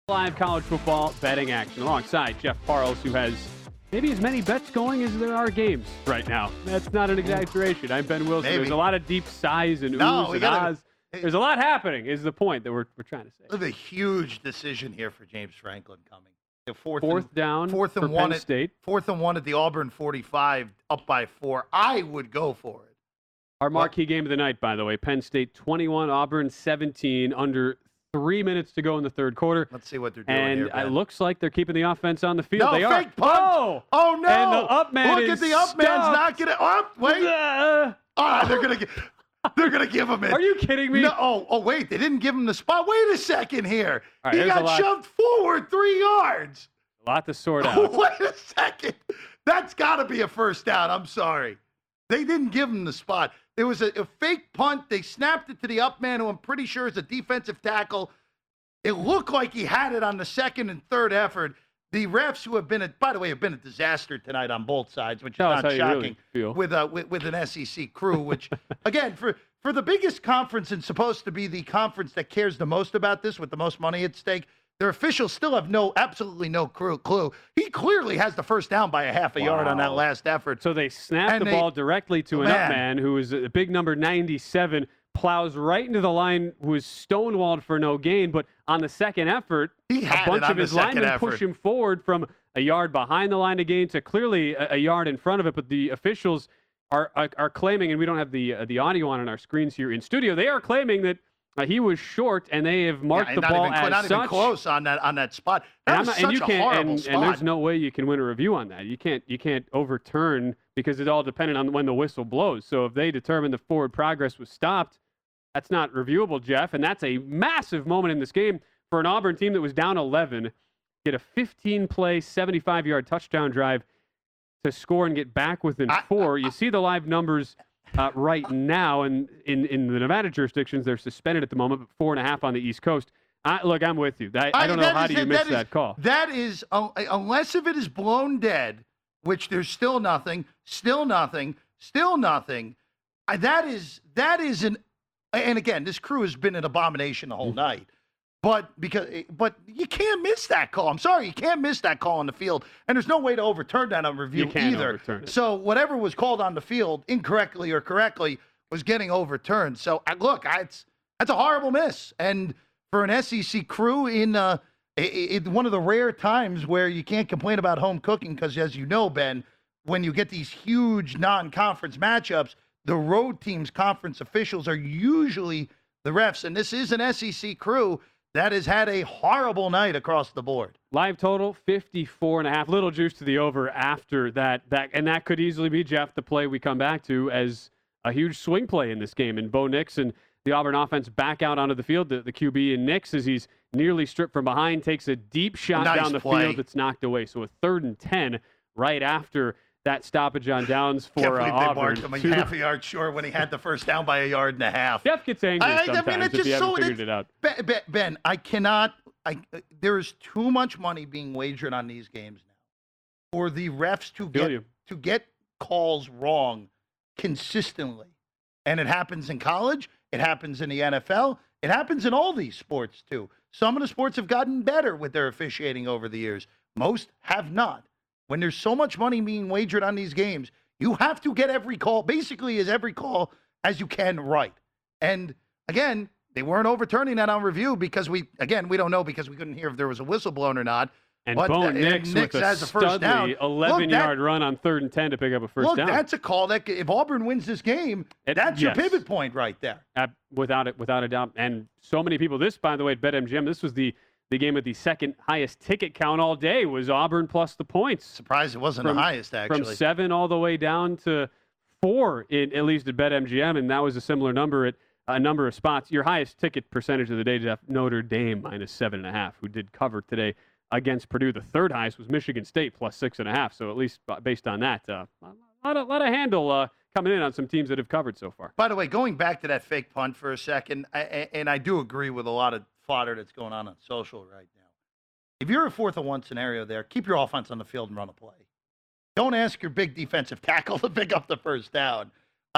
Live college football betting action alongside Jeff Parles, who has maybe as many bets going as there are games right now. That's not an exaggeration. I'm Ben Wilson. Maybe. There's a lot of deep sighs and oohs and ahs. There's a lot happening is the point that we're trying to say. There's a huge decision here for James Franklin coming. Fourth down fourth and for one Penn State. 4th and 1 at the Auburn 45, up by 4. I would go for it. Our marquee game of the night, by the way, Penn State 21, Auburn 17, under 3 minutes to go in the third quarter. Let's see what they're doing and here, Ben. It looks like they're keeping the offense on the field. No, they fake are. punt. Oh, no. And the up man Look is at the up man's stuffed. not going to. Oh, wait. They're gonna give him it. Are you kidding me? No. Oh, wait. They didn't give him the spot. Wait a second here. All right, he got shoved forward 3 yards. A lot to sort out. Wait a second. That's got to be a first down. I'm sorry. They didn't give him the spot. There was a fake punt. They snapped it to the up man, who I'm pretty sure is a defensive tackle. It looked like he had it on the second and third effort. The refs, who have been a disaster tonight on both sides, which is not shocking, with an SEC crew, which, again, for the biggest conference and supposed to be the conference that cares the most about this with the most money at stake, their officials still have absolutely no clue. He clearly has the first down by a half a yard on that last effort. So they snapped the ball directly to an up man who is a big number 97, plows right into the line, who is stonewalled for no gain. But on the second effort, a bunch of his linemen push him forward from a yard behind the line of gain to clearly a yard in front of it. But the officials are claiming, and we don't have the audio on our screens here in studio, they are claiming that he was short, and they have marked the ball as not such. Even close on that spot. That was such a horrible spot. And there's no way you can win a review on that. You can't overturn, because it's all dependent on when the whistle blows. So if they determine the forward progress was stopped, that's not reviewable, Jeff. And that's a massive moment in this game for an Auburn team that was down 11, get a 15-play, 75-yard touchdown drive to score and get back within 4. You see the live numbers right now, and in the Nevada jurisdictions, they're suspended at the moment, but 4.5 on the East Coast. Look, I'm with you. I don't know how do you miss that call. That is, unless if it is blown dead, which there's still nothing. That is an, and again, this crew has been an abomination the whole night. But you can't miss that call. I'm sorry, you can't miss that call on the field, and there's no way to overturn that on review either. So whatever was called on the field, incorrectly or correctly, was getting overturned. So look, that's a horrible miss, and for an SEC crew in one of the rare times where you can't complain about home cooking, because as you know, Ben, when you get these huge non-conference matchups, the road team's conference officials are usually the refs, and this is an SEC crew that has had a horrible night across the board. Live total, 54.5. Little juice to the over after that. And that could easily be, Jeff, the play we come back to as a huge swing play in this game. And Bo Nix and the Auburn offense back out onto the field. The QB in Nix, as he's nearly stripped from behind, takes a deep shot down the field that's knocked away. So a 3rd and 10 right after that stoppage on downs for Auburn. They marked him half a yard short when he had the first down by 1.5 yards. Jeff gets angry sometimes if you haven't figured it out. Ben, I cannot. There is too much money being wagered on these games now for the refs to get calls wrong consistently. And it happens in college. It happens in the NFL. It happens in all these sports, too. Some of the sports have gotten better with their officiating over the years. Most have not. When there's so much money being wagered on these games, you have to get every call, basically as every call as you can right. And again, they weren't overturning that on review because we don't know, because we couldn't hear if there was a whistle blown or not. And Bo Nix with a studly 11-yard run on 3rd and 10 to pick up a first down. That's a call that if Auburn wins this game, that's your pivot point right there. Without a doubt. And so many people, this, by the way, at BetMGM, this was the game with the second highest ticket count all day, was Auburn plus the points. Surprised it wasn't the highest, actually. From 7 all the way down to 4, at least at BetMGM, and that was a similar number at a number of spots. Your highest ticket percentage of the day, Jeff, Notre Dame minus 7.5, who did cover today against Purdue. The 3rd highest was Michigan State plus 6.5. So at least based on that, a lot of handle coming in on some teams that have covered so far. By the way, going back to that fake punt for a second, and I do agree with a lot of fodder that's going on social right now. If you're a 4th and 1 scenario there, keep your offense on the field and run a play. Don't ask your big defensive tackle to pick up the first down.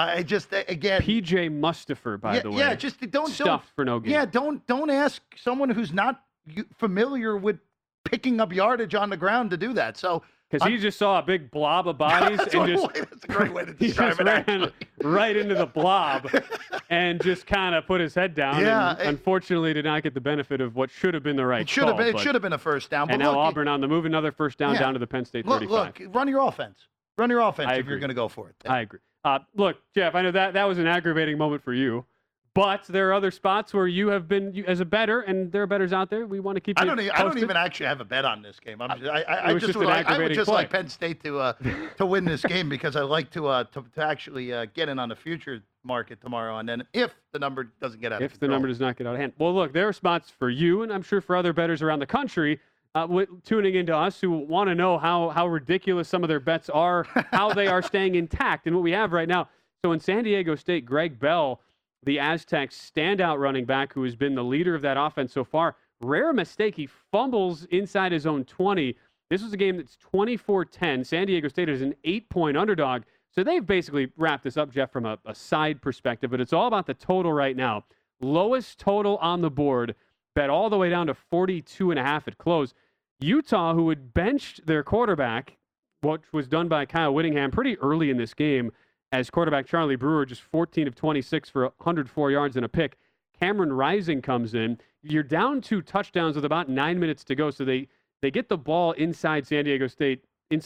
Again, PJ Mustipher, by the way. Yeah, just don't stuffed for no gain. Yeah, don't ask someone who's not familiar with picking up yardage on the ground to do that. So because he just saw a big blob of bodies that's and just that's a great way to he describe just it. ran Actually. right into the blob and just kind of put his head down. Yeah, and unfortunately, did not get the benefit of what should have been the right It should have call, been. It but- should have been a first down. But And now look, Auburn on the move, another first down Yeah. down to the Penn State 35. look, run your offense. Run your offense I if agree. you're going to go for it. I agree. Look, Jeff, I know that was an aggravating moment for you, but there are other spots where you have been as a bettor, and there are bettors out there. We want to keep. I you don't posted. even actually have a bet on this game. I was just would an like, I would aggravating just play. like Penn State to win this game because I like to actually get in on the future market tomorrow. And then if the number doesn't get out of If the control. number does not get out of hand. Well, look, there are spots for you, and I'm sure for other bettors around the country tuning into us who want to know how ridiculous some of their bets are, how they are staying intact, and what we have right now. So in San Diego State, Greg Bell, the Aztecs' standout running back who has been the leader of that offense so far, rare mistake. He fumbles inside his own 20. This was a game that's 24-10. San Diego State is an 8-point underdog. So they've basically wrapped this up, Jeff, from a side perspective, but it's all about the total right now. Lowest total on the board, bet all the way down to 42.5 at close. Utah, who had benched their quarterback, which was done by Kyle Whittingham pretty early in this game, as quarterback Charlie Brewer, just 14 of 26 for 104 yards and a pick. Cameron Rising comes in. You're down 2 touchdowns with about 9 minutes to go, so they get the ball inside the San Diego State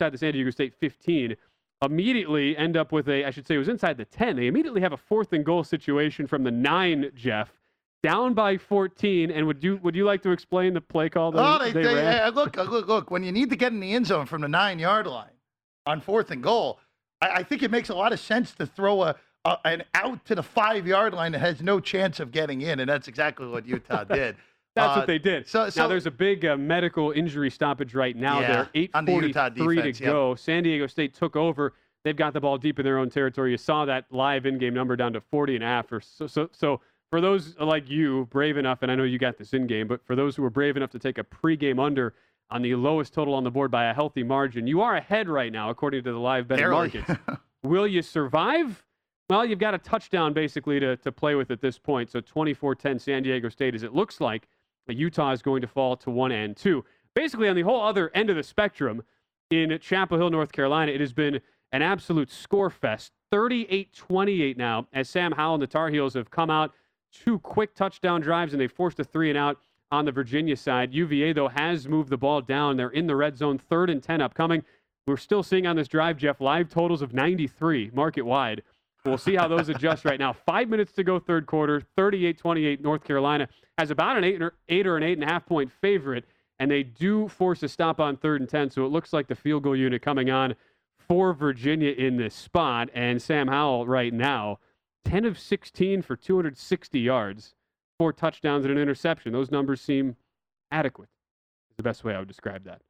15. Immediately end up with I should say it was inside the 10. They immediately have a 4th and goal situation from the 9, Jeff. Down by 14, and would you like to explain the play call that they ran? Look, when you need to get in the end zone from the 9-yard line on 4th and goal, I think it makes a lot of sense to throw an out to the 5-yard line that has no chance of getting in, and that's exactly what Utah did. That's what they did. So now there's a big medical injury stoppage right now. Yeah, They're on the Utah 8:43 defense, to go. San Diego State took over. They've got the ball deep in their own territory. You saw that live in-game number down to 40.5. Or so for those like you, brave enough, and I know you got this in-game, but for those who were brave enough to take a pregame under on the lowest total on the board by a healthy margin, you are ahead right now according to the live betting markets. Will you survive? Well, you've got a touchdown basically to play with at this point. So 24-10 San Diego State, as it looks like Utah is going to fall to 1 and 2. Basically, on the whole other end of the spectrum, in Chapel Hill, North Carolina, it has been an absolute score fest. 38-28 now, as Sam Howell and the Tar Heels have come out. 2 quick touchdown drives, and they forced a 3-and-out on the Virginia side. UVA, though, has moved the ball down. They're in the red zone, 3rd and 10 upcoming. We're still seeing on this drive, Jeff, live totals of 93 market-wide. We'll see how those adjust right now. 5 minutes to go, third quarter. 38-28, North Carolina has about an 8 or an 8.5 point favorite, and they do force a stop on 3rd and 10. So it looks like the field goal unit coming on for Virginia in this spot. And Sam Howell right now, 10 of 16 for 260 yards, 4 touchdowns and an interception. Those numbers seem adequate. Is the best way I would describe that.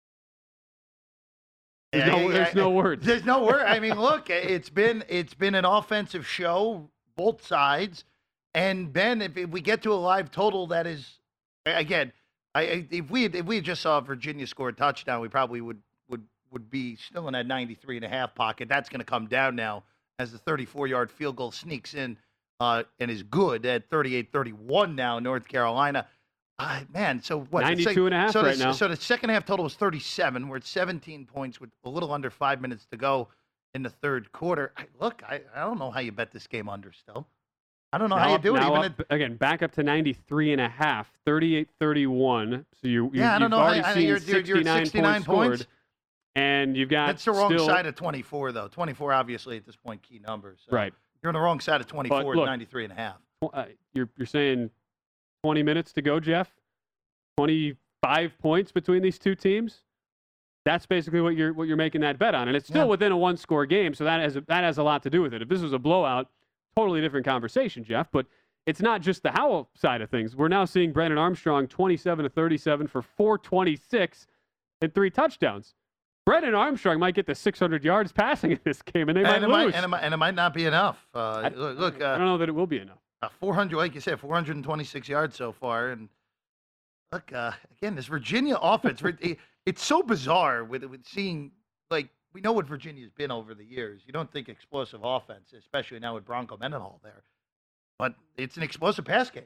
There's no words. There's no word. I mean, look, it's been an offensive show, both sides. And Ben, if we get to a live total that is, again, if we just saw Virginia score a touchdown, we probably would be still in that 93.5 pocket. That's going to come down now as the 34-yard field goal sneaks in and is good at 38-31 now, North Carolina. Man, so what? 92.5 right now. So the second half total was 37. We're at 17 points with a little under 5 minutes to go in the third quarter. I don't know how you bet this game under still. I don't know how you do it. Again, back up to 93.5, 38-31. So you've I don't know already how seen you're 69 points scored. And you've got That's the wrong side of 24, though. 24, obviously, at this point, key numbers. So right. You're on the wrong side of 24 But look, at 93.5. You're saying 20 minutes to go, Jeff? 25 points between these two teams? That's basically what you're making that bet on. And it's still within a one-score game, so that has a lot to do with it. If this was a blowout, totally different conversation, Jeff. But it's not just the Howell side of things. We're now seeing Brennan Armstrong 27 of 37 for 426 and 3 touchdowns. Brennan Armstrong might get the 600 yards passing in this game, and they might lose. And it might not be enough. I don't know that it will be enough. 400, like you said, 426 yards so far. And look, again, this Virginia offense, it's so bizarre with seeing, like, we know what Virginia's been over the years. You don't think explosive offense, especially now with Bronco Mendenhall there. But it's an explosive pass game.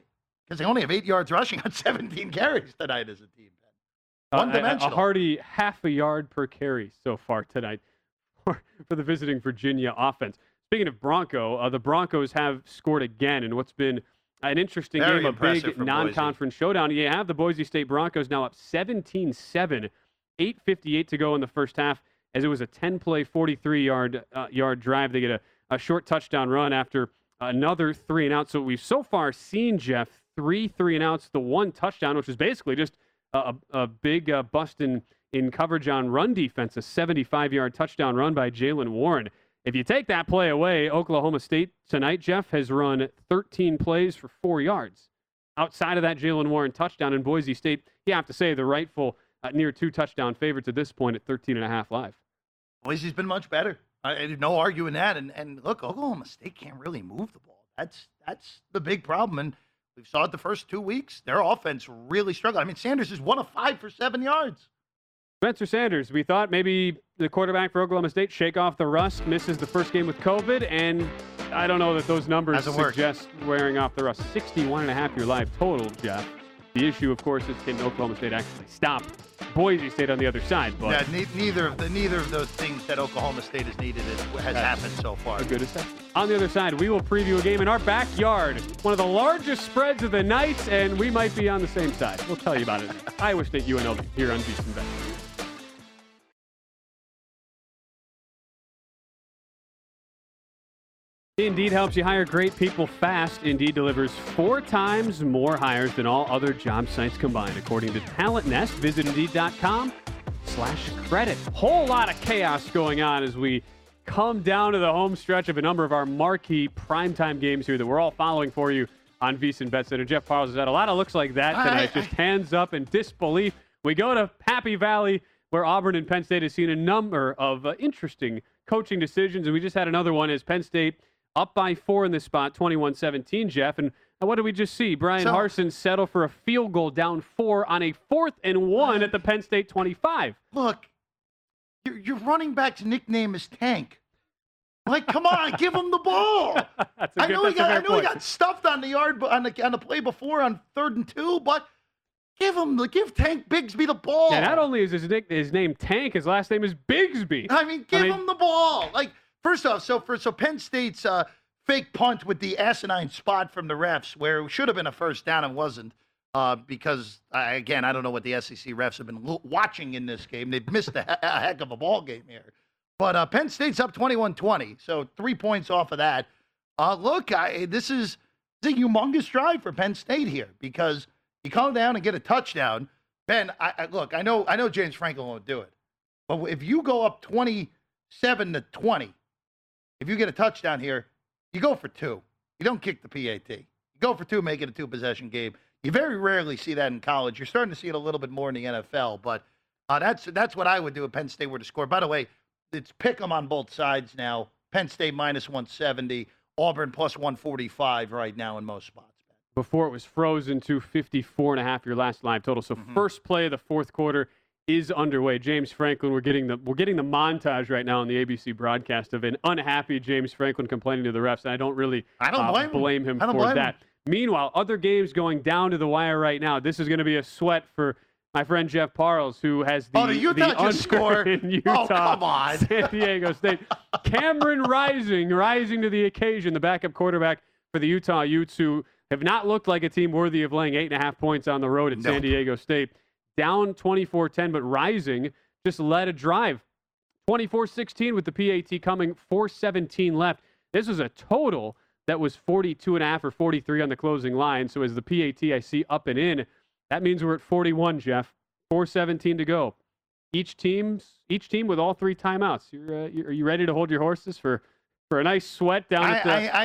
because they only have 8 yards rushing on 17 carries tonight as a team. A One-dimensional. hearty half a yard per carry so far tonight for the visiting Virginia offense. Speaking of Bronco, the Broncos have scored again in what's been an interesting Very game, a impressive big for non-conference showdown. You have the Boise State Broncos now up 17-7, 8:58 to go in the first half, as it was a 10-play, 43-yard drive. They get a short touchdown run after another 3-and-out. So we've so far seen, Jeff, 3 3-and-outs, the 1 touchdown, which was basically just a big bust in coverage on run defense, a 75-yard touchdown run by Jaylen Warren. If you take that play away, Oklahoma State tonight, Jeff, has run 13 plays for 4 yards. Outside of that Jaylen Warren touchdown in Boise State, you have to say the rightful near 2-touchdown favorites at this point at 13.5 live. Boise's been much better. No arguing that. And look, Oklahoma State can't really move the ball. That's the big problem. And we saw it the first 2 weeks. Their offense really struggled. I mean, Sanders is 1 of 5 for 7 yards. Spencer Sanders, we thought maybe the quarterback for Oklahoma State shake off the rust, misses the first game with COVID, and I don't know that those numbers suggest wearing off the rust. 61.5 your live total, Jeff. The issue, of course, is can Oklahoma State actually stop Boise State on the other side? But yeah, neither of those things that Oklahoma State has needed has happened so far. A good assessment. On the other side, we will preview a game in our backyard, one of the largest spreads of the night, and we might be on the same side. We'll tell you about it. Iowa State UNLV here on VSiN Bet. Indeed helps you hire great people fast. Indeed delivers 4 times more hires than all other job sites combined, according to Talent Nest. Visit Indeed.com/credit. Whole lot of chaos going on as we come down to the home stretch of a number of our marquee primetime games here that we're all following for you on VSiN Bet Center. Jeff Parles has had a lot of looks like that tonight, just hands up in disbelief. We go to Happy Valley, where Auburn and Penn State has seen a number of interesting coaching decisions, and we just had another one as Penn State up by 4 in this spot, 21-17, Jeff. And what did we just see? Brian Harsin settle for a field goal down 4 on a 4th and 1 at the Penn State 25. Look, your running back's nickname is Tank. Like, come on, give him the ball. I know he got stuffed on the yard on the play before on 3rd and 2, but give Tank Bigsby the ball. Yeah, not only is his name Tank, his last name is Bigsby. I mean, give him the ball. Like, first off, so Penn State's fake punt with the asinine spot from the refs, where it should have been a first down and wasn't, because, again, I don't know what the SEC refs have been watching in this game. They've missed a heck of a ball game here. But Penn State's up 21-20, so 3 points off of that. Look, this is a humongous drive for Penn State here, because you come down and get a touchdown. Ben, I know James Franklin won't do it, but if you go up 27-20, if you get a touchdown here, you go for 2. You don't kick the PAT. You go for 2, make it a 2-possession game. You very rarely see that in college. You're starting to see it a little bit more in the NFL, but that's what I would do if Penn State were to score. By the way, it's pick 'em on both sides now. Penn State -170, Auburn +145 right now in most spots. Before it was frozen to 54.5 your last live total. So first play of the 4th quarter is underway. James Franklin, we're getting the montage right now on the ABC broadcast of an unhappy James Franklin complaining to the refs. And I don't really blame him for that. Meanwhile, other games going down to the wire right now. This is going to be a sweat for my friend Jeff Parles, who has the Utah score in Utah, come on. San Diego State. Cameron rising to the occasion, the backup quarterback for the Utah Utes, who have not looked like a team worthy of laying 8.5 points on the road at San Diego State. Down 24-10, but rising just led a drive. 24-16 with the PAT coming, 4:17 left. This was a total that was 42.5 or 43 on the closing line. So as the PAT I see up and in, that means we're at 41, Jeff. 4:17 to go. Each team with all 3 timeouts. Are you ready to hold your horses for a nice sweat down at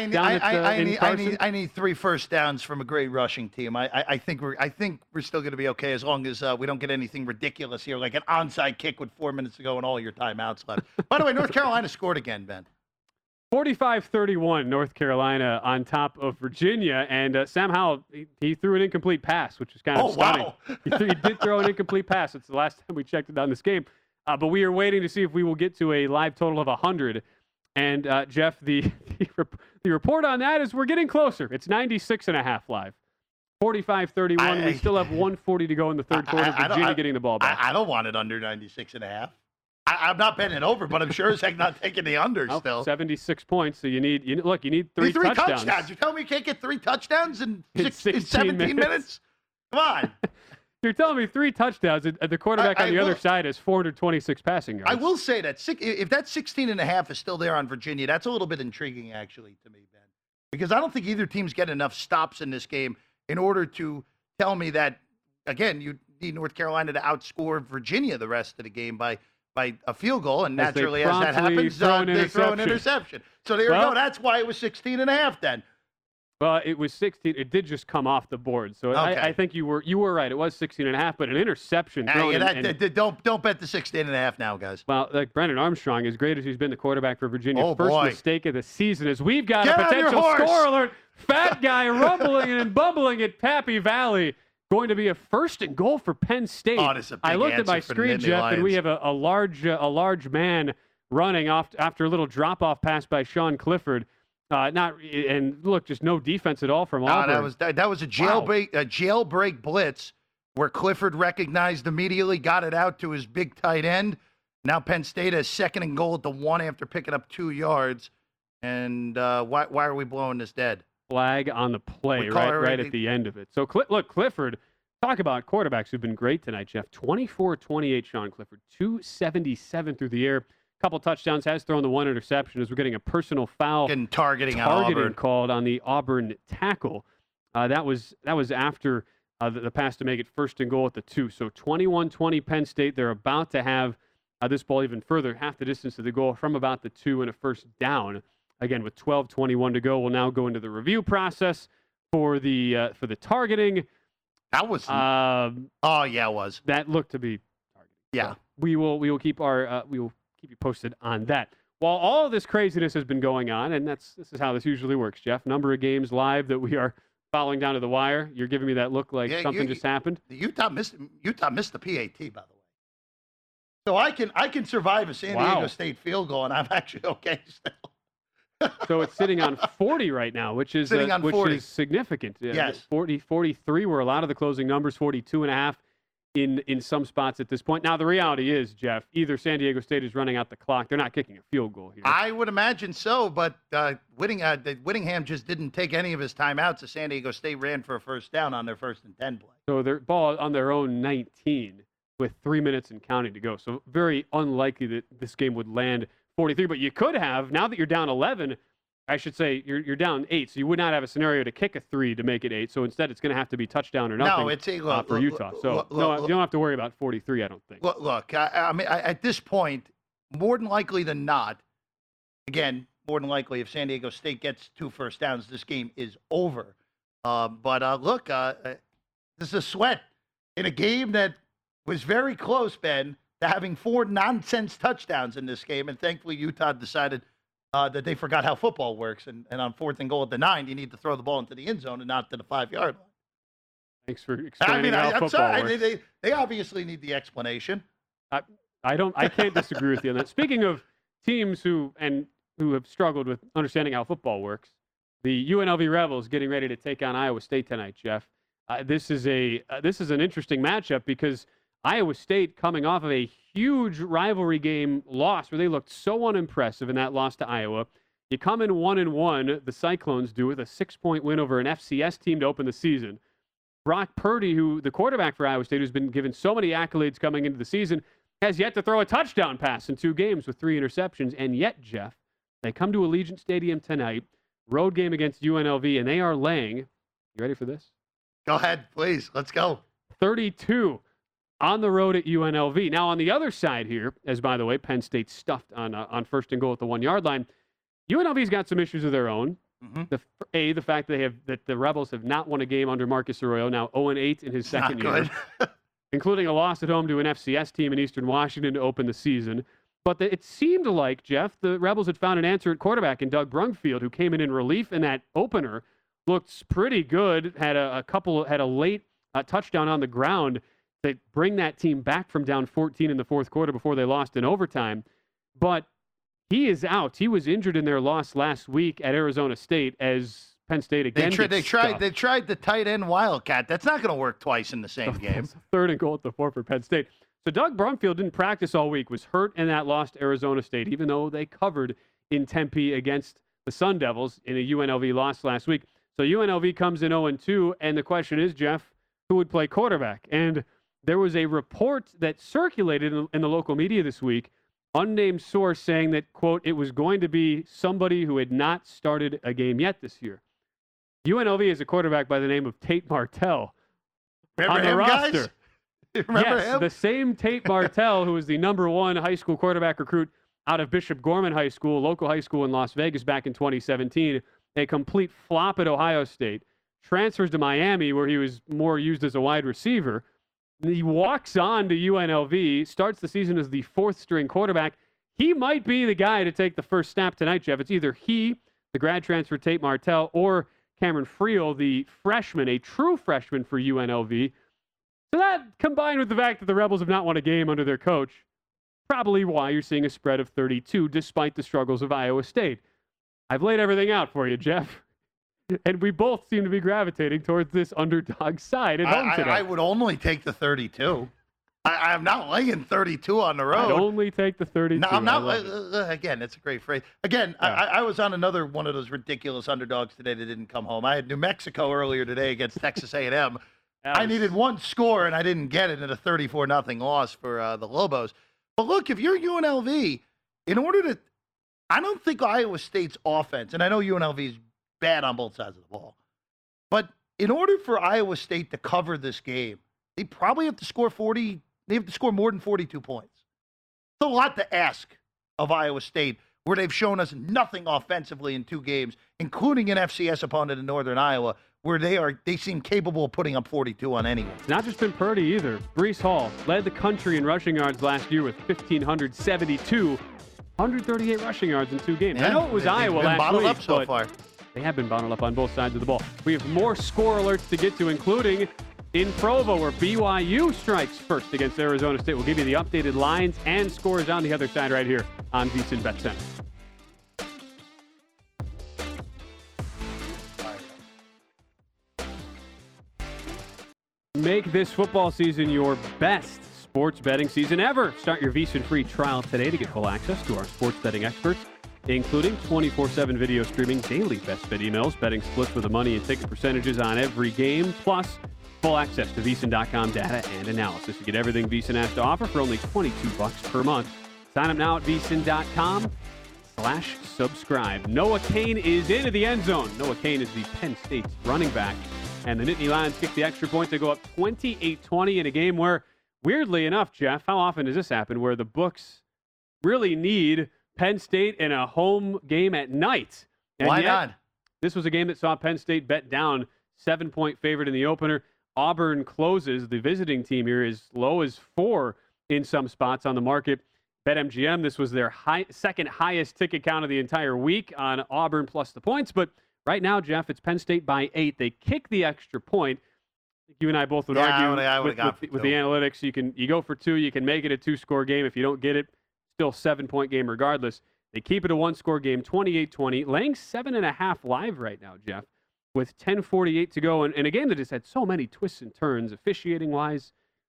I need 3 first downs from a great rushing team. I think we're still going to be okay as long as we don't get anything ridiculous here, like an onside kick with 4 minutes to go and all your timeouts left. By the way, North Carolina scored again, Ben. 45-31, North Carolina on top of Virginia, and Sam Howell, he threw an incomplete pass, which is kind of stunning. Wow. He did throw an incomplete pass. It's the last time we checked it on this game. But we are waiting to see if we will get to a live total of 100. And, Jeff, the report on that is we're getting closer. It's 96.5 live. 45-31. We still have 1:40 to go in the third quarter. Virginia getting the ball back. I don't want it under 96.5. I'm not betting it over, but I'm sure as heck not taking the under still. 76 points. So you need three touchdowns. You tell me you can't get 3 touchdowns in 17 minutes? Come on. You're telling me 3 touchdowns. The quarterback on the other side has 426 passing yards. I will say that if that 16.5 is still there on Virginia, that's a little bit intriguing actually to me, Ben, because I don't think either team's getting enough stops in this game in order to tell me that, again, you need North Carolina to outscore Virginia the rest of the game by a field goal, and naturally, as that happens, they throw an interception. So there you go. That's why it was 16.5 then. Well, it was 16. It did just come off the board. So okay. I think you were right. It was 16.5, but an interception. Don't bet the 16.5 now, guys. Well, like Brennan Armstrong, as great as he's been the quarterback for Virginia, first mistake of the season is we've got a potential score alert. Fat guy rumbling and bumbling at Pappy Valley. Going to be a 1st and goal for Penn State. Oh, that's a big I looked at my answer screen, Jeff, Lions. and we have a large man running off after a little drop-off pass by Sean Clifford. Just no defense at all from Auburn. That was a jailbreak blitz where Clifford recognized immediately, got it out to his big tight end. Now Penn State has 2nd and goal at the 1 after picking up 2 yards. And why are we blowing this dead? Flag on the play right at the end of it. So, look, Clifford, talk about quarterbacks who've been great tonight, Jeff. 24-28, Sean Clifford. 277 through the air. Couple touchdowns, has thrown the 1 interception as we're getting a personal foul. Getting targeting called on the Auburn tackle. That was after the pass to make it 1st and goal at the 2. So 21-20 Penn State. They're about to have this ball even further, half the distance to the goal from about the 2 and a 1st down. Again, with 12:21 to go, we'll now go into the review process for the targeting. That was. It was. That looked to be targeting. Yeah. So we will keep you posted on that. While all of this craziness has been going on, and this is how this usually works, Jeff. Number of games live that we are following down to the wire. You're giving me that look like something just happened. Utah missed the PAT, by the way. So I can survive a San Diego State field goal, and I'm actually okay still. So it's sitting on 40 right now, which is significant. Yes. 43 were a lot of the closing numbers, 42.5 in some spots at this point. Now, the reality is, Jeff, either San Diego State is running out the clock. They're not kicking a field goal here. I would imagine so, but Whittingham just didn't take any of his timeouts. So San Diego State ran for a 1st down on their 1st and 10 play. So they're ball on their own 19 with 3 minutes and counting to go. So very unlikely that this game would land 43, but you could have, now that you're down 11, I should say you're down 8, so you would not have a scenario to kick a 3 to make it 8. So instead, it's going to have to be touchdown or nothing for Utah. So you don't have to worry about 43, I don't think. Look, I mean, at this point, more than likely than not, again, more than likely, if San Diego State gets 2 first downs, this game is over. Look, this is a sweat in a game that was very close, Ben, to having 4 nonsense touchdowns in this game, and thankfully Utah decided that they forgot how football works, and on 4th and goal at the 9, you need to throw the ball into the end zone and not to the 5-yard line. Thanks for explaining how football works. They obviously need the explanation. I can't disagree with you on that. Speaking of teams who have struggled with understanding how football works, the UNLV Rebels getting ready to take on Iowa State tonight, Jeff. This is an interesting matchup because Iowa State coming off of a huge rivalry game loss where they looked so unimpressive in that loss to Iowa. You come in 1-1, the Cyclones do, with a 6-point win over an FCS team to open the season. Brock Purdy, who the quarterback for Iowa State, who's been given so many accolades coming into the season, has yet to throw a touchdown pass in 2 games with 3 interceptions. And yet, Jeff, they come to Allegiant Stadium tonight, road game against UNLV, and they are laying, you ready for this? Go ahead, please. Let's go. 32 on the road at UNLV. Now, on the other side here, as by the way, Penn State stuffed on 1st and goal at the 1-yard line, UNLV's got some issues of their own. Mm-hmm. The fact that the Rebels have not won a game under Marcus Arroyo, now 0-8 in his second year, including a loss at home to an FCS team in Eastern Washington to open the season. But it seemed like, Jeff, the Rebels had found an answer at quarterback in Doug Brungfield, who came in relief in that opener, looked pretty good, had a late touchdown on the ground to bring that team back from down 14 in the 4th quarter before they lost in overtime. But he is out. He was injured in their loss last week at Arizona State, as Penn State again. They tried the tight end wildcat. That's not going to work twice in the same game. Third and goal at the 4 for Penn State. So Doug Brumfield didn't practice all week, was hurt in that loss to Arizona State, even though they covered in Tempe against the Sun Devils in a UNLV loss last week. So UNLV comes in 0-2, and the question is, Jeff, who would play quarterback? And there was a report that circulated in the local media this week, unnamed source saying that, quote, it was going to be somebody who had not started a game yet this year. UNLV has a quarterback by the name of Tate Martell Remember on the him, roster. Guys? Remember yes, him? the same Tate Martell who was the #1 high school quarterback recruit out of Bishop Gorman High School, local high school in Las Vegas back in 2017, a complete flop at Ohio State, transfers to Miami where he was more used as a wide receiver. He walks on to UNLV, starts the season as the 4th-string quarterback. He might be the guy to take the first snap tonight, Jeff. It's either he, the grad transfer Tate Martell, or Cameron Friel, the freshman, a true freshman for UNLV. So that, combined with the fact that the Rebels have not won a game under their coach, probably why you're seeing a spread of 32 despite the struggles of Iowa State. I've laid everything out for you, Jeff. And we both seem to be gravitating towards this underdog side at home today. I would only take the 32. I'm not laying 32 on the road. I'd only take the 32. No, I'm not. Again, it's a great phrase. Again, yeah. I was on another one of those ridiculous underdogs today that didn't come home. I had New Mexico earlier today against Texas A&M. I needed one score, and I didn't get it in a 34-0 loss for the Lobos. But look, if you're UNLV, in order to – I don't think Iowa State's offense – and I know UNLV is bad on both sides of the ball. But in order for Iowa State to cover this game, they probably have to score 40 – they have to score more than 42 points. It's a lot to ask of Iowa State, where they've shown us nothing offensively in 2 games, including an FCS opponent in Northern Iowa, where they seem capable of putting up 42 on anyone. It's not just been Purdy either. Breece Hall led the country in rushing yards last year with 1,572, 138 rushing yards in 2 games. Yeah, I know it was Iowa last bottled week, up so but far. they have been bottled up on both sides of the ball. We have more score alerts to get to, including in Provo, where BYU strikes first against Arizona State. We'll give you the updated lines and scores on the other side right here on VSiN Bet Center. Make this football season your best sports betting season ever. Start your VSiN free trial today to get full access to our sports betting experts, including 24/7 video streaming, daily best bet emails, betting splits with the money and ticket percentages on every game, plus full access to VSiN.com data and analysis. You get everything VSiN has to offer for only $22 per month. Sign up now at VSiN.com/subscribe. Noah Cain is into the end zone. Noah Cain is the Penn State running back. And the Nittany Lions kick the extra point to go up 28-20 in a game where, weirdly enough, Jeff, how often does this happen, where the books really need Penn State in a home game at night? And why yet, not? This was a game that saw Penn State bet down, 7-point favorite in the opener. Auburn closes, the visiting team here, as low as 4 in some spots on the market. BetMGM, this was their second highest ticket count of the entire week on Auburn plus the points. But right now, Jeff, it's Penn State by 8. They kick the extra point. You and I both would argue with the analytics. You go for 2. You can make it a 2-score game. If you don't get it, still 7-point game regardless. They keep it a 1-score game, 28-20, laying 7.5 live right now, Jeff, with 10:48 to go. And a game that has had so many twists and turns, officiating-wise,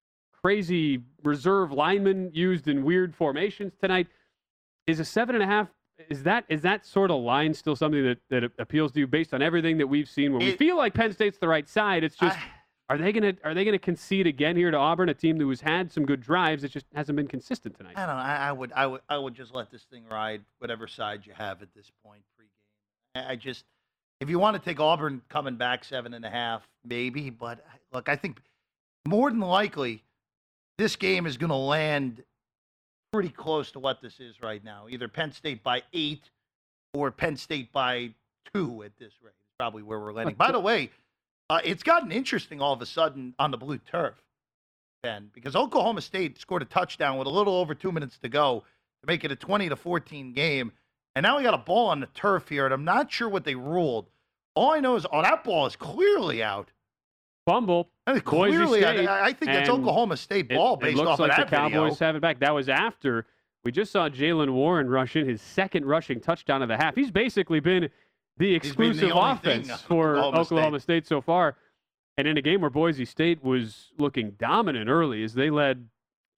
crazy reserve linemen used in weird formations tonight. Is a 7.5, is that sort of line still something that appeals to you based on everything that we've seen, where we feel like Penn State's the right side? It's just, are they gonna concede again here to Auburn, a team who has had some good drives? It just hasn't been consistent tonight. I don't know. I would just let this thing ride, whatever side you have at this point pregame. If you want to take Auburn coming back 7.5, maybe. But look, I think more than likely this game is going to land pretty close to what this is right now. Either Penn State by 8 or Penn State by 2 at this rate. It's probably where we're landing. By the way, it's gotten interesting all of a sudden on the blue turf, Ben, because Oklahoma State scored a touchdown with a little over 2 minutes to go to make it a 20-14 game. And now we got a ball on the turf here, and I'm not sure what they ruled. All I know is, that ball is clearly out. Fumble. Clearly, I think that's Oklahoma State ball based off of that video. It looks like the Cowboys have it back. That was after we just saw Jaylen Warren rush in his second rushing touchdown of the half. He's basically been the He's been exclusive the only thing offense on for Oklahoma State so far. And in a game where Boise State was looking dominant early as they led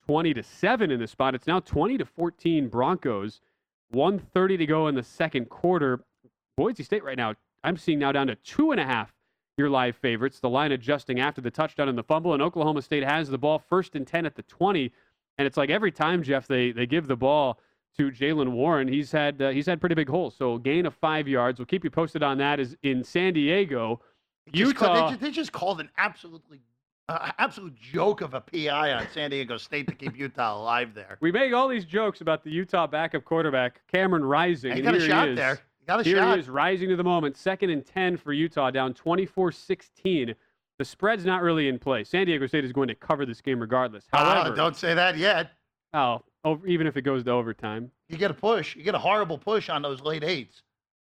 20-7 in this spot, it's now 20-14 Broncos. 1:30 to go in the second quarter. Boise State right now, I'm seeing now down to 2.5 your live favorites. The line adjusting after the touchdown and the fumble, and Oklahoma State has the ball 1st and 10 at the 20. And it's like every time, Jeff, they give the ball to Jaylen Warren, he's had pretty big holes. So gain of 5 yards. We'll keep you posted on that. Is in San Diego. Utah. They just called an absolute joke of a PI on San Diego State to keep Utah alive there. We make all these jokes about the Utah backup quarterback, Cameron Rising. He got a shot there. Here he is, rising to the moment. 2nd and 10 for Utah, down 24-16. The spread's not really in play. San Diego State is going to cover this game regardless. However, don't say that yet. Even if it goes to overtime. You get a push. You get a horrible push on those late 8s.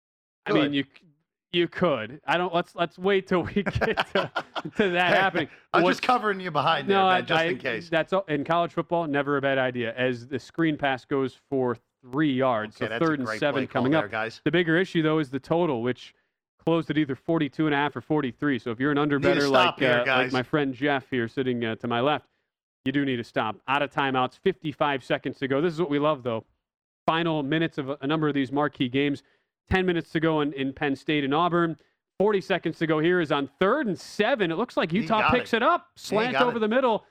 I mean, you could. Let's wait till we get to that happening. I'm just covering you behind there, man, just in case. That's in college football, never a bad idea. As the screen pass goes for 3 yards, okay, so 3rd and 7 coming up. Guys. The bigger issue though is the total, which closed at either 42.5 or 43. So if you're an underbetter like my friend Jeff here sitting to my left, you do need to stop. Out of timeouts, 55 seconds to go. This is what we love though. Final minutes of a number of these marquee games. 10 minutes to go in Penn State and Auburn. 40 seconds to go here is on 3rd and 7. It looks like Utah picks it up. Slant over the middle.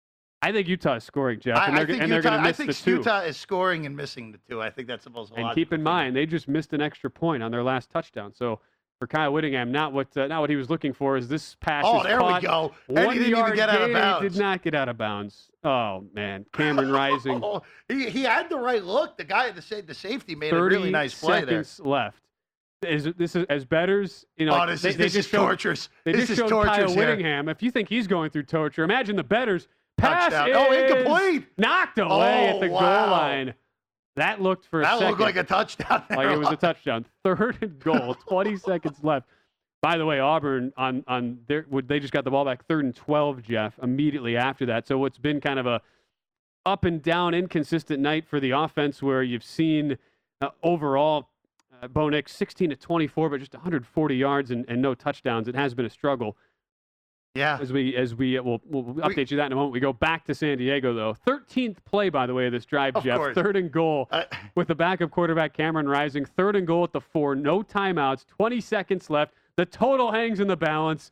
I think Utah is scoring, Jeff, and they're going to miss the 2. Utah is scoring and missing the 2. I think that's the most logical. And keep in mind, they just missed an extra point on their last touchdown. So for Kyle Whittingham, not what he was looking for is this pass. Oh, there we go. And he didn't even get out of bounds. He did not get out of bounds. Oh, man. Cameron Rising. He had the right look. The guy, the safety made a really nice play there. 30 seconds left. This is as bettors, this is torturous. They just showed Kyle Whittingham. If you think he's going through torture, imagine the bettors. Pass incomplete. Knocked away at the goal line. That looked for a second. That looked like a touchdown. Like it was a touchdown. 3rd and goal. 20 seconds left. By the way, Auburn they just got the ball back 3rd and 12, Jeff, immediately after that. So it's been kind of a up and down, inconsistent night for the offense where you've seen overall Bo Nix 16-24, but just 140 yards and no touchdowns. It has been a struggle. Yeah. We'll update you that in a moment. We go back to San Diego, though. 13th play, by the way, of this drive, of Jeff. Course. 3rd and goal with the backup quarterback, Cameron Rising. 3rd and goal at the 4. No timeouts. 20 seconds left. The total hangs in the balance.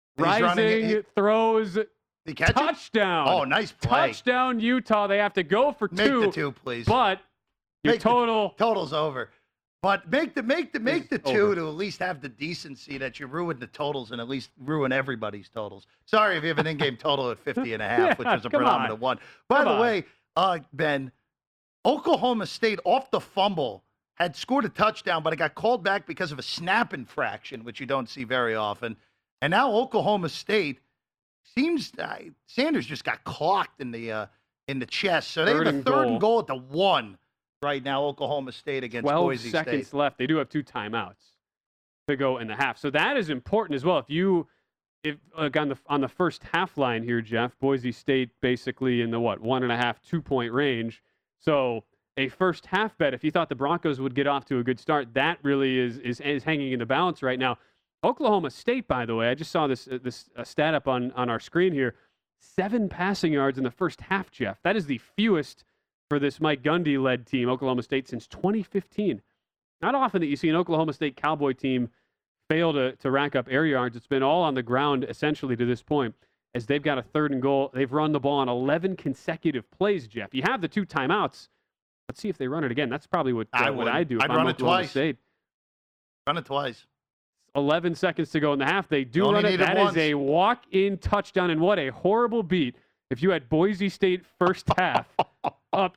Rising throws. Touchdown. Oh, nice play. Touchdown, Utah. They have to go for 2. Make the 2, please. But your total's over. But make the 2 to at least have the decency that you ruin the totals and at least ruin everybody's totals. Sorry if you have an in-game total at 50.5, which is a predominant one. By the way, Ben, Oklahoma State off the fumble had scored a touchdown, but it got called back because of a snap infraction, which you don't see very often. And now Oklahoma State seems Sanders just got clocked in the chest. So they have a 3rd and goal at the 1. Right now, Oklahoma State against Boise State. 12 seconds left. They do have 2 timeouts to go in the half. So that is important as well. If on the first half line here, Jeff, Boise State basically in the 1.5, 2-point range. So a first half bet, if you thought the Broncos would get off to a good start, that really is hanging in the balance right now. Oklahoma State, by the way, I just saw this stat up on our screen here. 7 passing yards in the first half, Jeff. That is the fewest for this Mike Gundy-led team, Oklahoma State, since 2015. Not often that you see an Oklahoma State Cowboy team fail to rack up air yards. It's been all on the ground, essentially, to this point, as they've got a 3rd and goal. They've run the ball on 11 consecutive plays, Jeff. You have the 2 timeouts. Let's see if they run it again. That's probably what I do if I'd I'm run Oklahoma it twice. State. Run it twice. 11 seconds to go in the half. They do run it. That is a walk-in touchdown, and what a horrible beat if you had Boise State first half. Up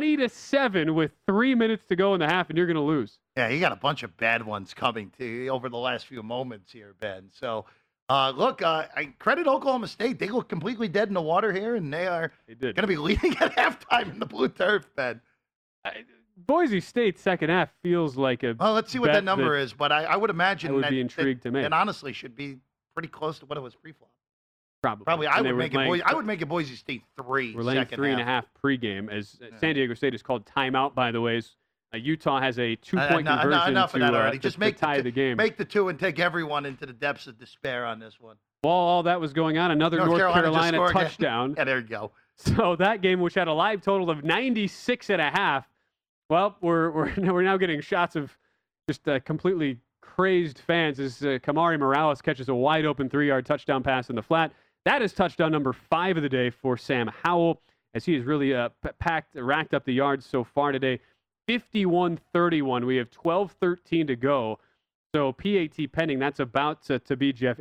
20-7 with 3 minutes to go in the half, and you're going to lose. Yeah, you got a bunch of bad ones coming to over the last few moments here, Ben. So, look, I credit Oklahoma State. They look completely dead in the water here, and they are going to be leading at halftime in the blue turf, Ben. Boise State's second half feels like a. Well, let's see what that number is, but I would imagine I would be intrigued to make. And honestly, should be pretty close to what it was pre-flop. Probably. I would make it Boise State 3. We're laying 3.5 pregame, as San Diego State is called timeout, by the way. Utah has a 2-point conversion enough to, of that already. to, Just to make tie the game. Make the 2 and take everyone into the depths of despair on this one. While all that was going on, another North Carolina touchdown. Yeah, there you go. So that game, which had a live total of 96.5, well, we're now getting shots of just completely crazed fans as Kamari Morales catches a wide open 3-yard touchdown pass in the flat. That is touchdown number 5 of the day for Sam Howell, as he has really racked up the yards so far today. 51-31. We have 12:13 to go. So PAT pending. That's about to be, Jeff,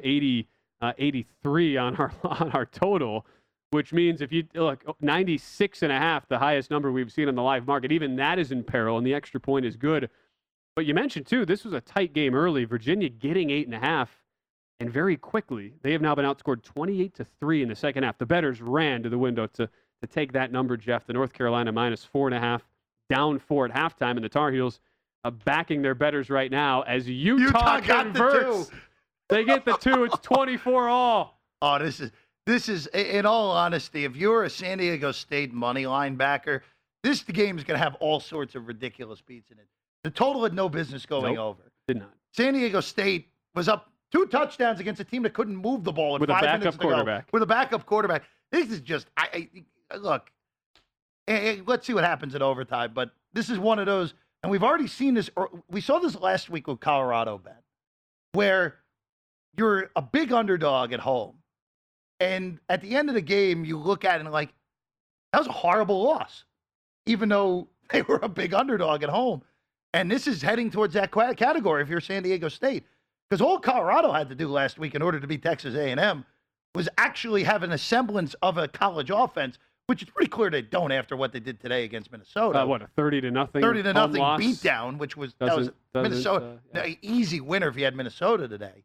83 on our total, which means if you look 96.5, the highest number we've seen on the live market, even that is in peril, and the extra point is good. But you mentioned too, this was a tight game early. Virginia getting 8.5, and very quickly they have now been outscored 28-3 in the second half. The bettors ran to the window to take that number, Jeff. The North Carolina -4.5, down 4 at halftime, and the Tar Heels backing their bettors right now as Utah converts. They get the 2. It's 24-all. Oh, this is in all honesty, if you're a San Diego State money line backer, this game is going to have all sorts of ridiculous beats in it. The total had no business going over. Did not. San Diego State was up 2 touchdowns against a team that couldn't move the ball in with 5 a backup minutes to quarterback. Go. With a backup quarterback. This is just look. Let's see what happens in overtime. But this is one of those, and we've already seen this. We saw this last week with Colorado, Ben, where you're a big underdog at home, and at the end of the game, you look at it and like, that was a horrible loss, even though they were a big underdog at home. And this is heading towards that category if you're San Diego State, because all Colorado had to do last week in order to beat Texas A&M was actually having a semblance of a college offense, which is pretty clear they don't after what they did today against Minnesota. What, a 30-0 beatdown, which was Minnesota easy winner if you had Minnesota today.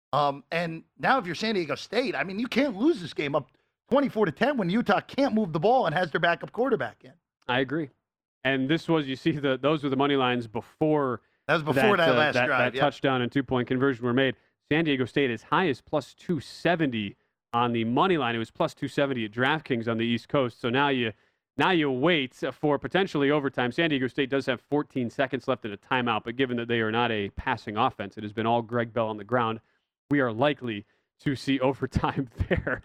And now if you're San Diego State, I mean, you can't lose this game up 24-10 when Utah can't move the ball and has their backup quarterback in. I agree. And this was, you see, those were the money lines before. That was before that last drive. That touchdown and 2-point conversion were made. San Diego State as high as +270 on the money line. It was +270 at DraftKings on the East Coast. So now you wait for potentially overtime. San Diego State does have 14 seconds left in a timeout, but given that they are not a passing offense, it has been all Greg Bell on the ground. We are likely to see overtime there.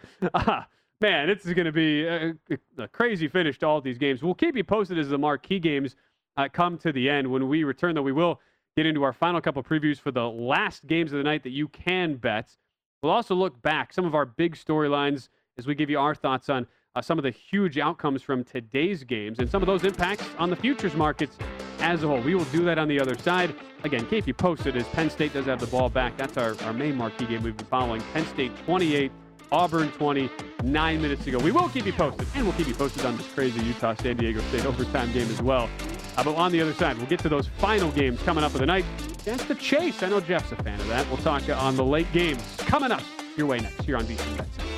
Man, this is going to be a crazy finish to all of these games. We'll keep you posted as the marquee games come to the end. When we return, though, we will get into our final couple previews for the last games of the night that you can bet. We'll also look back some of our big storylines as we give you our thoughts on some of the huge outcomes from today's games and some of those impacts on the futures markets as a whole. We will do that on the other side. Again, keep you posted as Penn State does have the ball back. That's our main marquee game we've been following. Penn State 28, Auburn 20, 9 minutes to go. We will keep you posted, and we'll keep you posted on this crazy Utah-San Diego State overtime game as well. But on the other side, we'll get to those final games coming up of the night. That's the chase. I know Jeff's a fan of that. We'll talk on the late games coming up your way next here on VSiN Bet Center.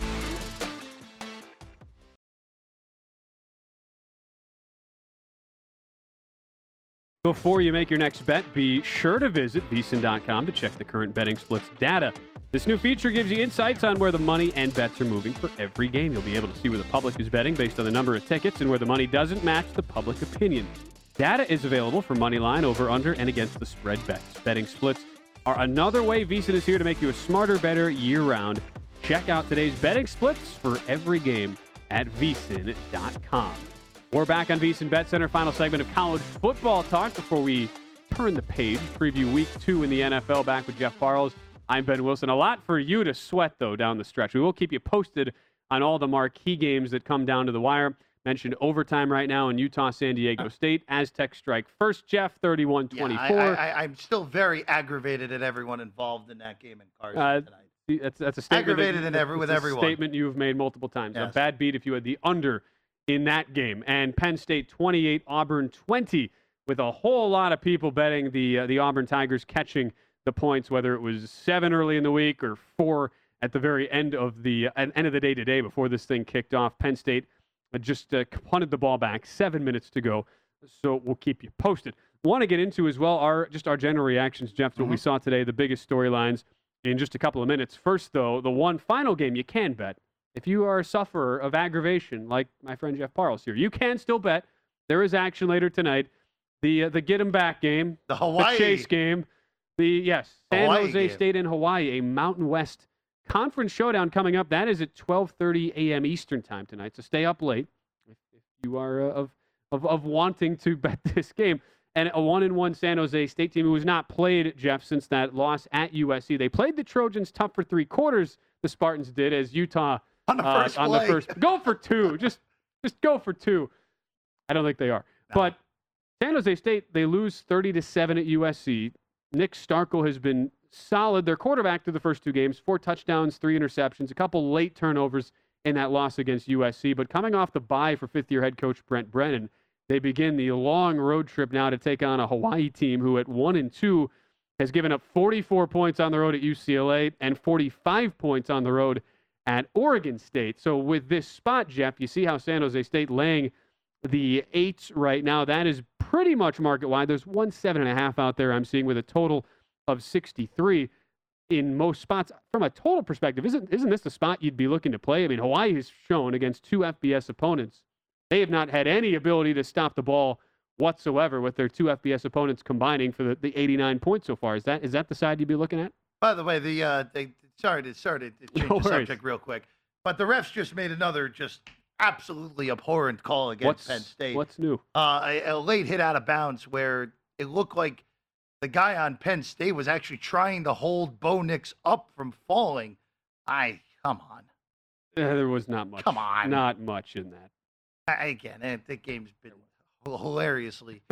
Before you make your next bet, be sure to visit VSiN.com to check the current betting splits data. This new feature gives you insights on where the money and bets are moving for every game. You'll be able to see where the public is betting based on the number of tickets and where the money doesn't match the public opinion. Data is available for money line, over, under, and against the spread bets. Betting splits are another way VSiN is here to make you a smarter, better year-round. Check out today's betting splits for every game at VSiN.com. We're back on VSiN Bet Center, final segment of college football talk before we turn the page, preview week 2 in the NFL. Back with Jeff Parles. I'm Ben Wilson. A lot for you to sweat, though, down the stretch. We will keep you posted on all the marquee games that come down to the wire. Mentioned overtime right now in Utah, San Diego State. Aztecs strike first, Jeff, 31-24. Yeah, I'm still very aggravated at everyone involved in that game in Carson tonight. That's a statement. Aggravated with everyone. Statement you've made multiple times. Yes. A bad beat if you had the under in that game. And Penn State 28, Auburn 20, with a whole lot of people betting the Auburn Tigers catching the points, whether it was 7 early in the week or 4 at the very end of the day today before this thing kicked off. Penn State just punted the ball back, 7 minutes to go. So we'll keep you posted. Want to get into as well our general reactions, Jeff, to what we saw today, the biggest storylines in just a couple of minutes. First, though, the one final game you can bet. If you are a sufferer of aggravation, like my friend Jeff Parles here, you can still bet. There is action later tonight. The get 'em back game, The Hawaii. the chase game, San Hawaii Jose game. State and Hawaii, a Mountain West Conference showdown coming up. That is at 12:30 a.m. Eastern time tonight. So stay up late if you are of wanting to bet this game. And a 1-1 San Jose State team who has not played, Jeff, since that loss at USC. They played the Trojans tough for 3 quarters. The Spartans did, as Utah On the first play. go for 2. Just go for 2. I don't think they are. No. But San Jose State, they lose 30-7 at USC. Nick Starkel has been solid. Their quarterback through the first 2 games, 4 touchdowns, 3 interceptions, a couple late turnovers in that loss against USC. But coming off the bye for 5th-year head coach Brent Brennan, they begin the long road trip now to take on a Hawaii team who at 1-2 has given up 44 points on the road at UCLA and 45 points on the road at Oregon State. So with this spot, Jeff, you see how San Jose State laying the 8 right now. That is pretty much market wide. There's 7.5 out there I'm seeing with a total of 63 in most spots. From a total perspective, isn't this the spot you'd be looking to play? I mean, Hawaii has shown against 2 FBS opponents they have not had any ability to stop the ball whatsoever with their 2 FBS opponents combining for the 89 points so far. Is that the side you'd be looking at? By the way, sorry to change the subject real quick, but the refs just made another just absolutely abhorrent call against Penn State. What's new? A late hit out of bounds where it looked like the guy on Penn State was actually trying to hold Bo Nix up from falling. Come on. There was not much. Come on. Not much in that. Again, the game's been hilariously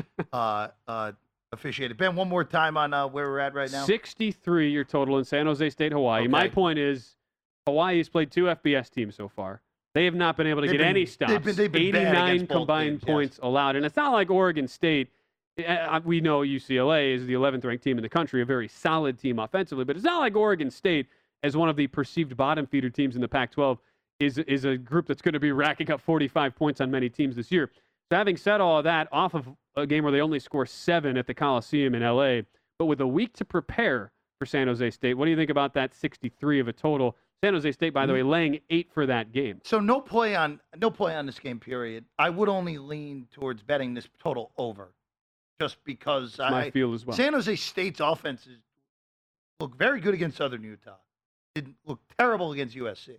officiated. Ben, one more time on where we're at right now. 63 your total in San Jose State, Hawaii. Okay. My point is Hawaii has played 2 FBS teams so far. They have not been able to get any stops. They've been bad 89 against both combined teams, points allowed. And it's not like Oregon State. We know UCLA is the 11th ranked team in the country, a very solid team offensively, but it's not like Oregon State, as one of the perceived bottom feeder teams in the Pac-12, is a group that's going to be racking up 45 points on many teams this year. So having said all of that, off of a game where they only score 7 at the Coliseum in LA, but with a week to prepare for San Jose State, what do you think about that 63 of a total? San Jose State, by the way, laying 8 for that game. So no play on this game, period. I would only lean towards betting this total over, just because I feel as well. San Jose State's offenses look very good against Southern Utah. Didn't look terrible against USC.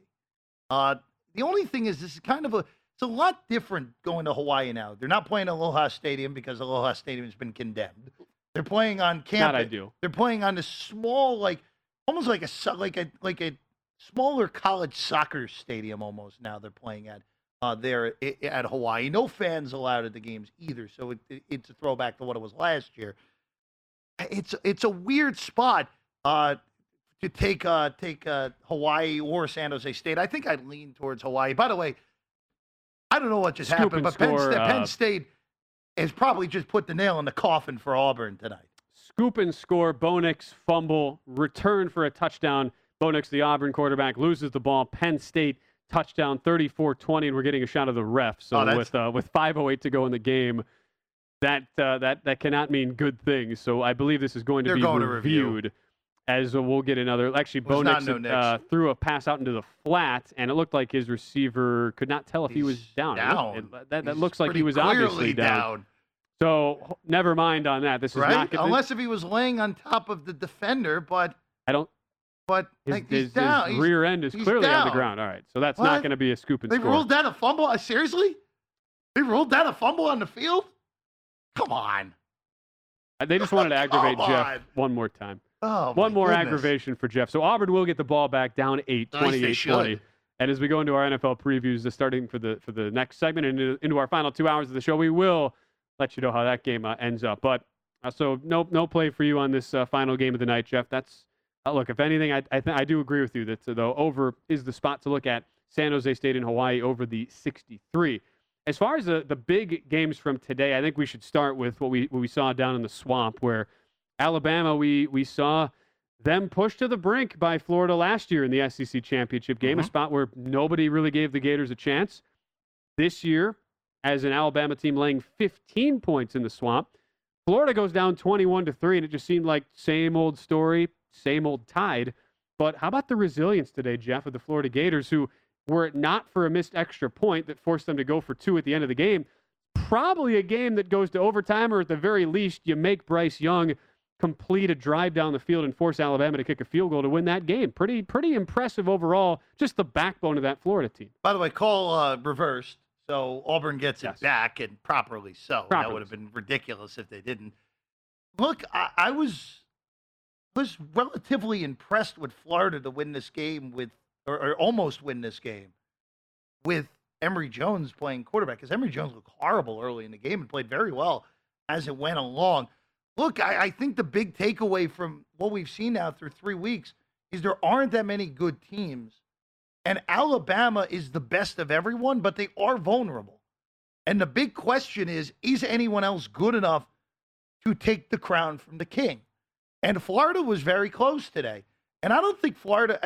The only thing is, this is it's a lot different going to Hawaii now. They're not playing at Aloha Stadium because Aloha Stadium has been condemned. They're playing on campus. Not ideal. They're playing on a small, almost like a smaller college soccer stadium almost now they're playing at there at Hawaii. No fans allowed at the games either, so it's a throwback to what it was last year. It's a weird spot to take Hawaii or San Jose State. I think I'd lean towards Hawaii. By the way, I don't know what just happened, but Penn State has probably just put the nail in the coffin for Auburn tonight. Scoop and score, Bo Nix fumble, return for a touchdown. Bo Nix, the Auburn quarterback, loses the ball. Penn State touchdown, 34-20, and we're getting a shot of the ref. So with 5:08 to go in the game, that cannot mean good things. So I believe this is going to be reviewed. As we'll get another. Actually, Bo Nix threw a pass out into the flat, and it looked like his receiver could not tell if he was down. That looks like he was obviously down. So never mind on that. This is not unless if he was laying on top of the defender, but I don't. But his rear end is clearly on the ground. All right, so that's not going to be a scoop and score. They ruled that a fumble? Seriously? They ruled that a fumble on the field? Come on. They just wanted to aggravate Jeff one more time. Oh, one more aggravation for Jeff. So Auburn will get the ball back down 8, 28-20. And as we go into our NFL previews, starting for the next segment and into our final 2 hours of the show, we will let you know how that game ends up. But so no play for you on this final game of the night, Jeff. That's look. If anything, I do agree with you that the over is the spot to look at. San Jose State and Hawaii over the 63. As far as the big games from today, I think we should start with what we saw down in the swamp, where Alabama, we saw them pushed to the brink by Florida last year in the SEC championship game, a spot where nobody really gave the Gators a chance. This year, as an Alabama team laying 15 points in the swamp, Florida goes down 21-3, and it just seemed like same old story, same old tide. But how about the resilience today, Jeff, of the Florida Gators, who, were it not for a missed extra point that forced them to go for 2 at the end of the game, probably a game that goes to overtime, or at the very least, you make Bryce Young complete a drive down the field and force Alabama to kick a field goal to win that game. Pretty impressive overall, just the backbone of that Florida team. By the way, call reversed, so Auburn gets it back, and properly so. That would have been ridiculous if they didn't. Look, I was relatively impressed with Florida to win this game or almost win this game with Emory Jones playing quarterback, because Emory Jones looked horrible early in the game and played very well as it went along. Look, I think the big takeaway from what we've seen now through 3 weeks is there aren't that many good teams. And Alabama is the best of everyone, but they are vulnerable. And the big question is anyone else good enough to take the crown from the king? And Florida was very close today. And I don't think Florida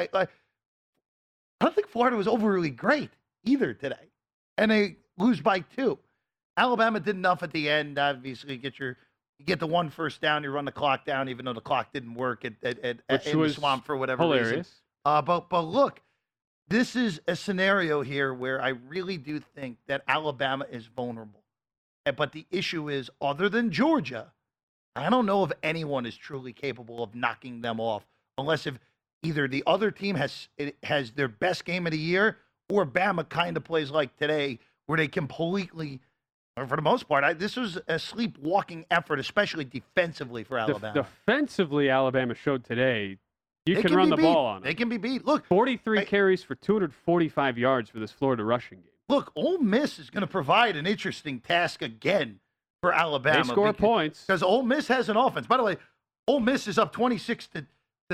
was overly great either today. And they lose by 2. Alabama did enough at the end, obviously, you get the 1 first down, you run the clock down, even though the clock didn't work in the swamp for whatever reason. But look, this is a scenario here where I really do think that Alabama is vulnerable. But the issue is, other than Georgia, I don't know if anyone is truly capable of knocking them off, unless if either the other team has their best game of the year, or Bama kind of plays like today, where they completely, for the most part, this was a sleepwalking effort, especially defensively for Alabama. Defensively, Alabama showed today you can run the ball on them. They can be beat. Look, 43 carries for 245 yards for this Florida rushing game. Look, Ole Miss is going to provide an interesting task again for Alabama. They score points. Because Ole Miss has an offense. By the way, Ole Miss is up 26-7,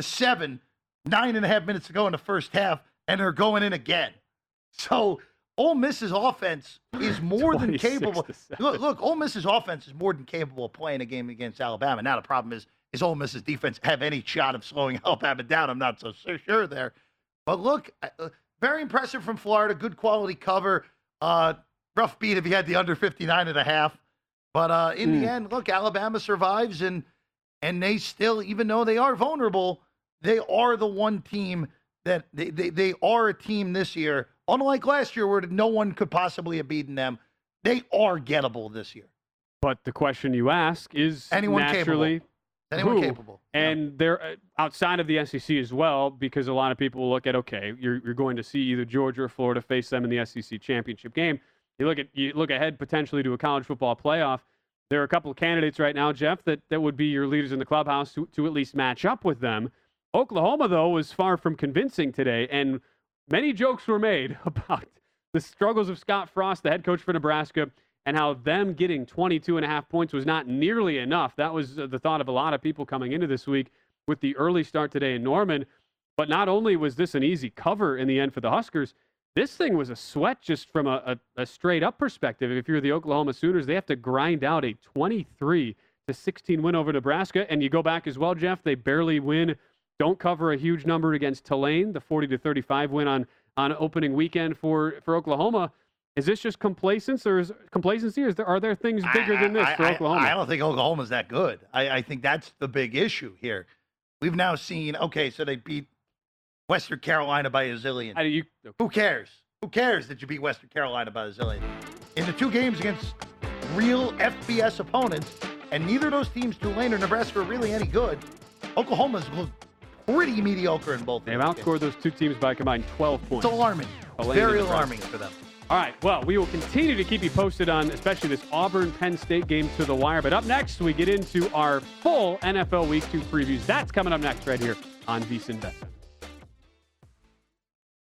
9.5 minutes to go in the first half, and they're going in again. So Ole Miss's offense is more than capable. Look, Ole Miss's offense is more than capable of playing a game against Alabama. Now the problem is Ole Miss's defense have any shot of slowing Alabama down? I'm not so sure there. But look, very impressive from Florida. Good quality cover. Rough beat if you had the under 59.5. But in the end, look, Alabama survives, and they still, even though they are vulnerable, they are the one team that they are a team this year. Unlike last year where no one could possibly have beaten them, they are gettable this year. But the question you ask is anyone naturally capable? Anyone who? capable? And they're outside of the SEC as well, because a lot of people will look at, okay, you're going to see either Georgia or Florida face them in the SEC championship game. You look ahead potentially to a college football playoff. There are a couple of candidates right now, Jeff, that would be your leaders in the clubhouse to at least match up with them. Oklahoma, though, was far from convincing today, and many jokes were made about the struggles of Scott Frost, the head coach for Nebraska, and how them getting 22.5 points was not nearly enough. That was the thought of a lot of people coming into this week with the early start today in Norman. But not only was this an easy cover in the end for the Huskers, this thing was a sweat just from a straight-up perspective. If you're the Oklahoma Sooners, they have to grind out a 23-16 win over Nebraska. And you go back as well, Jeff, they barely win. Don't cover a huge number against Tulane, the 40-35 win on opening weekend for Oklahoma. Is this just complacency, or are there things bigger than this for Oklahoma? I don't think Oklahoma's that good. I think that's the big issue here. We've now seen, so they beat Western Carolina by a zillion. Who cares? Who cares that you beat Western Carolina by a zillion? In the 2 games against real FBS opponents, and neither of those teams, Tulane or Nebraska, are really any good, Oklahoma's looked pretty mediocre in both. They've outscored those 2 teams by a combined 12 points. It's alarming. Very alarming for them. All right, well, we will continue to keep you posted on especially this Auburn-Penn State game to the wire. But up next, we get into our full NFL Week 2 previews. That's coming up next right here on VSiN Bet.